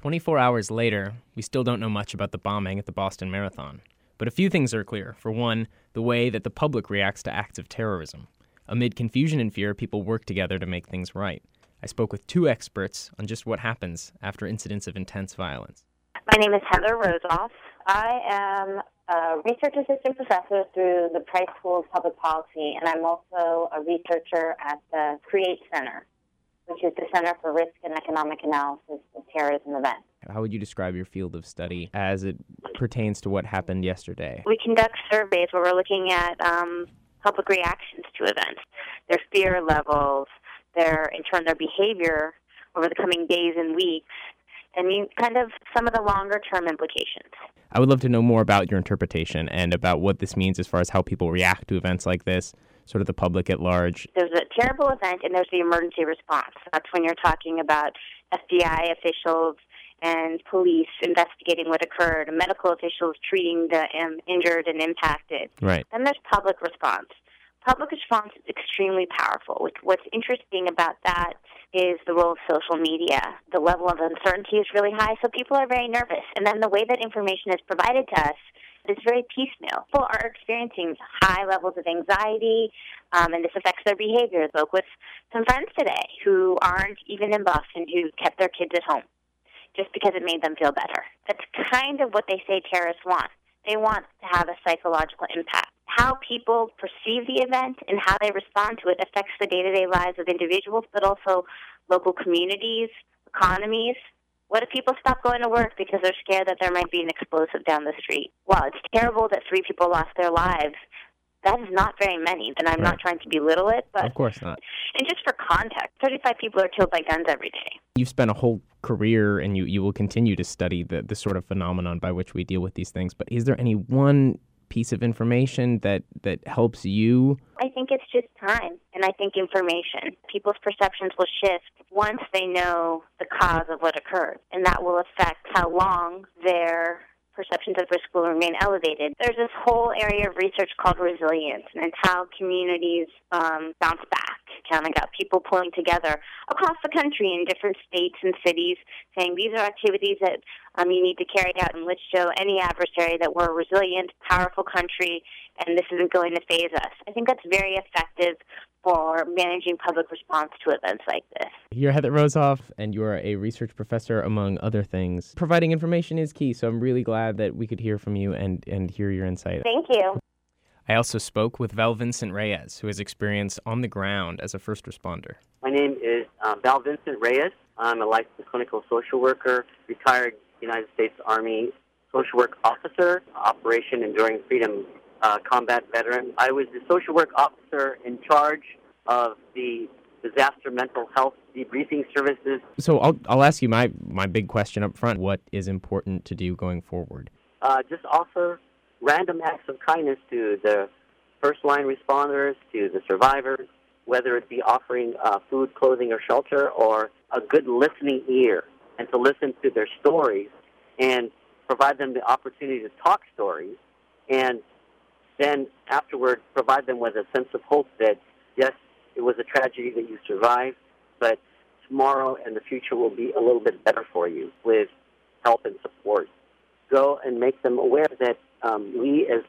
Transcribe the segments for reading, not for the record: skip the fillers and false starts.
24 hours later, we still don't know much about the bombing at the Boston Marathon. But a few things are clear. For one, the way that the public reacts to acts of terrorism. Amid confusion and fear, people work together to make things right. I spoke with two experts on just what happens after incidents of intense violence. My name is Heather Rosoff. I am a research assistant professor through the Price School of Public Policy, and I'm also a researcher at the CREATE Center, which is the Center for Risk and Economic Analysis of Terrorism Events. How would you describe your field of study as it pertains to what happened yesterday? We conduct surveys where we're looking at public reactions to events, their fear levels, their behavior over the coming days and weeks, and kind of some of the longer-term implications. I would love to know more about your interpretation and about what this means as far as how people react to events like this, sort of the public at large. There's a terrible event, and there's the emergency response. That's when you're talking about FBI officials and police investigating what occurred, medical officials treating the injured and impacted. Right. Then there's public response. Public response is extremely powerful. What's interesting about that is the role of social media. The level of uncertainty is really high, so people are very nervous. And then the way that information is provided to us is very piecemeal. People are experiencing high levels of anxiety, and this affects their behavior. I spoke with some friends today who aren't even in Boston, who kept their kids at home just because it made them feel better. That's kind of what they say terrorists want. They want to have a psychological impact. How people perceive the event and how they respond to it affects the day-to-day lives of individuals, but also local communities, economies. What if people stop going to work because they're scared that there might be an explosive down the street? Well, it's terrible that 3 people lost their lives. That is not very many, and I'm not trying to belittle it. But of course not. And just for context, 35 people are killed by guns every day. You've spent a whole career, and you will continue to study the sort of phenomenon by which we deal with these things. But is there any one piece of information that helps you? I think it's just time, and I think information. People's perceptions will shift once they know the cause of what occurred, and that will affect how long their perceptions of risk will remain elevated. There's this whole area of research called resilience, and it's how communities bounce back. And I got people pulling together across the country in different states and cities saying these are activities that you need to carry out, and let's show any adversary that we're a resilient, powerful country, and this isn't going to faze us. I think that's very effective for managing public response to events like this. You're Heather Rosoff, and you are a research professor, among other things. Providing information is key, so I'm really glad that we could hear from you and hear your insight. Thank you. I also spoke with Val Vincent Reyes, who has experience on the ground as a first responder. My name is Val Vincent Reyes. I'm a licensed clinical social worker, retired United States Army social work officer, Operation Enduring Freedom combat veteran. I was the social work officer in charge of the disaster mental health debriefing services. So I'll ask you my big question up front. What is important to do going forward? Just offer random acts of kindness to the first-line responders, to the survivors, whether it be offering food, clothing, or shelter, or a good listening ear, and to listen to their stories and provide them the opportunity to talk stories, and then afterward provide them with a sense of hope that, yes, it was a tragedy that you survived, but tomorrow and the future will be a little bit better for you with help and support. Go and make them aware that we as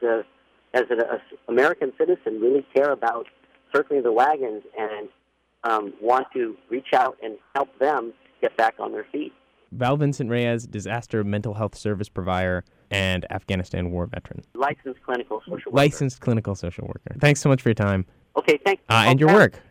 an American citizen really care about circling the wagons and want to reach out and help them get back on their feet. Val Vincent Reyes, disaster mental health service provider and Afghanistan war veteran. Licensed clinical social worker. Licensed clinical social worker. Thanks so much for your time. Okay, thanks. And your work.